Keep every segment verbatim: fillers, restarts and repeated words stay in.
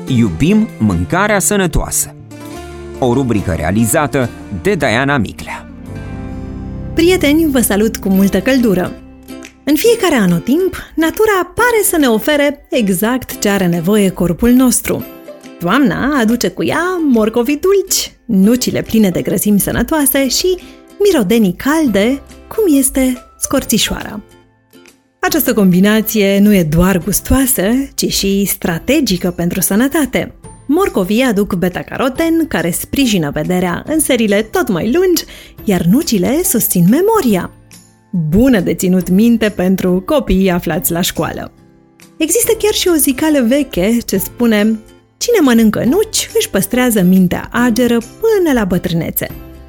Iubim mâncarea sănătoasă. O rubrică realizată de Diana Miclea. Prieteni, vă salut cu multă căldură! În fiecare anotimp, natura pare să ne ofere exact ce are nevoie corpul nostru. Toamna aduce cu ea morcovii dulci, nucile pline de grăsimi sănătoase și mirodenii calde, cum este scorțișoara. Această combinație nu e doar gustoasă, ci și strategică pentru sănătate. Morcovii aduc beta-caroten, care sprijină vederea în serile tot mai lungi, iar nucile susțin memoria. Bună de ținut minte pentru copiii aflați la școală. Există chiar și o zicală veche ce spune: cine mănâncă nuci își păstrează mintea ageră până la bătrânețe.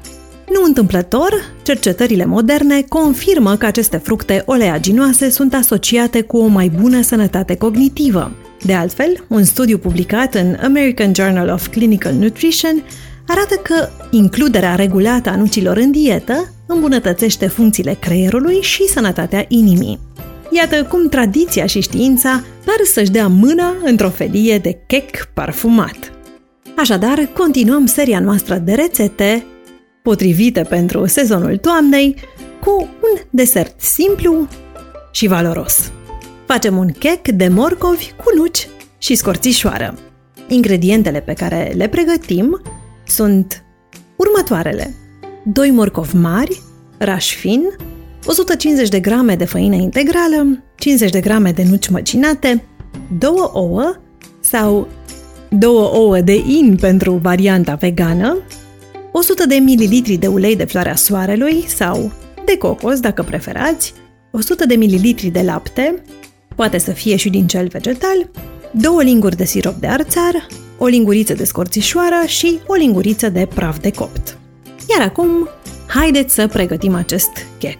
Nu întâmplător, cercetările moderne confirmă că aceste fructe oleaginoase sunt asociate cu o mai bună sănătate cognitivă. De altfel, un studiu publicat în American Journal of Clinical Nutrition arată că includerea regulată a nucilor în dietă îmbunătățește funcțiile creierului și sănătatea inimii. Iată cum tradiția și știința par să-și dea mâna într-o felie de chec parfumat. Așadar, continuăm seria noastră de rețete potrivite pentru sezonul toamnei cu un desert simplu și valoros. Facem un chec de morcovi cu nuci și scorțișoară. Ingredientele pe care le pregătim sunt următoarele: doi morcovi mari, rași fin, o sută cincizeci de grame de făină integrală, cincizeci de grame de nuci măcinate, două ouă sau două ouă de in pentru varianta vegană, o sută de mililitri de ulei de floarea soarelui sau de cocos dacă preferați, o sută de mililitri de lapte, poate să fie și din cel vegetal, două linguri de sirop de arțar, o linguriță de scorțișoară și o linguriță de praf de copt. Iar acum, haideți să pregătim acest chec.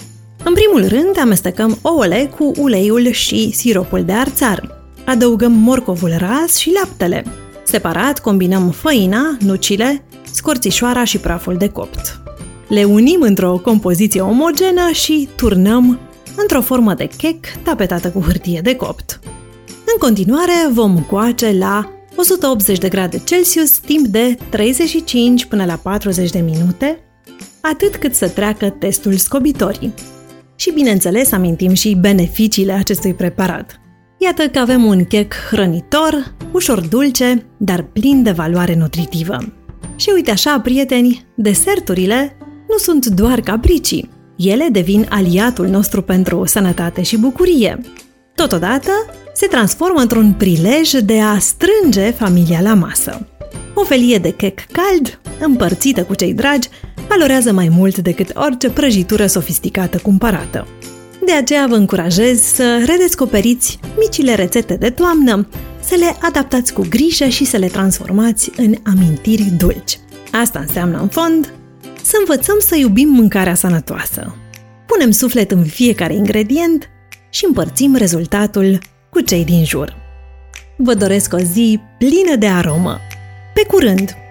În primul rând, amestecăm ouăle cu uleiul și siropul de arțar. Adăugăm morcovul ras și laptele. Separat, combinăm făina, nucile, scorțișoara și praful de copt. Le unim într-o compoziție omogenă și turnăm într-o formă de chec tapetată cu hârtie de copt. În continuare, vom coace la o sută optzeci de grade Celsius timp de treizeci și cinci până la patruzeci de minute, atât cât să treacă testul scobitorii. Și, bineînțeles, amintim și beneficiile acestui preparat. Iată că avem un chec hrănitor, ușor dulce, dar plin de valoare nutritivă. Și uite așa, prieteni, deserturile nu sunt doar capricii. Ele devin aliatul nostru pentru sănătate și bucurie. Totodată, se transformă într-un prilej de a strânge familia la masă. O felie de chec cald, împărțită cu cei dragi, valorează mai mult decât orice prăjitură sofisticată cumpărată. De aceea vă încurajez să redescoperiți micile rețete de toamnă, să le adaptați cu grijă și să le transformați în amintiri dulci. Asta înseamnă, în fond, să învățăm să iubim mâncarea sănătoasă. Punem suflet în fiecare ingredient și împărțim rezultatul cu cei din jur. Vă doresc o zi plină de aromă. Pe curând!